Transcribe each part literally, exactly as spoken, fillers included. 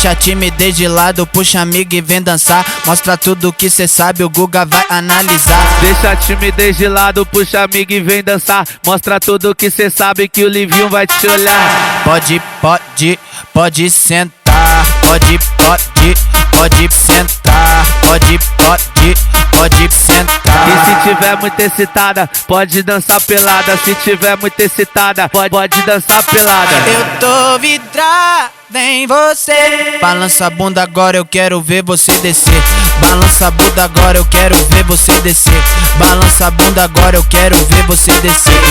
Deixa a timidez de lado, puxa amiga e vem dançar. Mostra tudo que cê sabe, o Guga vai analisar. Deixa a timidez de lado, puxa amiga e vem dançar. Mostra tudo que cê sabe que o Livinho vai te olhar. Pode, pode, pode sentar. Pode, pode, pode sentar. Pode, pode, pode sentar. E se tiver muito excitada, pode dançar pelada. Se tiver muito excitada, pode, pode dançar pelada. Eu tô vidrada em você. Balança a bunda agora, eu quero ver você descer. Balança a bunda agora, eu quero ver você descer. Balança a bunda agora, eu quero ver você descer.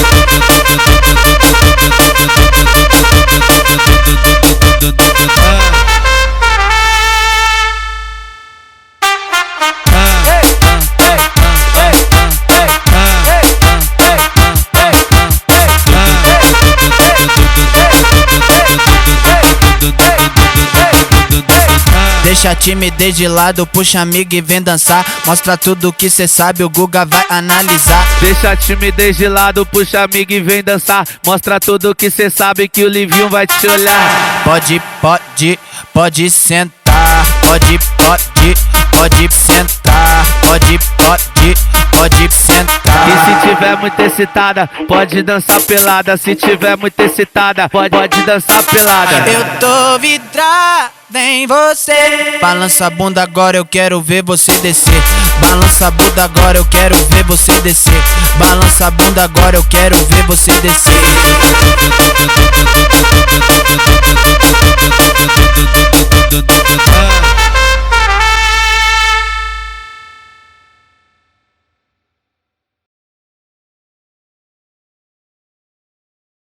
Deixa a timidez de lado, puxa amiga e vem dançar. Mostra tudo que cê sabe, o Guga vai analisar. Deixa a timidez de lado, puxa amiga e vem dançar. Mostra tudo que cê sabe que o Livinho vai te olhar. Pode, pode, pode sentar. Pode, pode, pode sentar. Pode, pode, pode sentar. E se tiver muito excitada, pode dançar pelada. Se tiver muito excitada, pode, pode dançar pelada. Eu tô vidrada em você. Balança a bunda agora, eu quero ver você descer. Balança a bunda agora, eu quero ver você descer. Balança a bunda agora, eu quero ver você descer. Ah.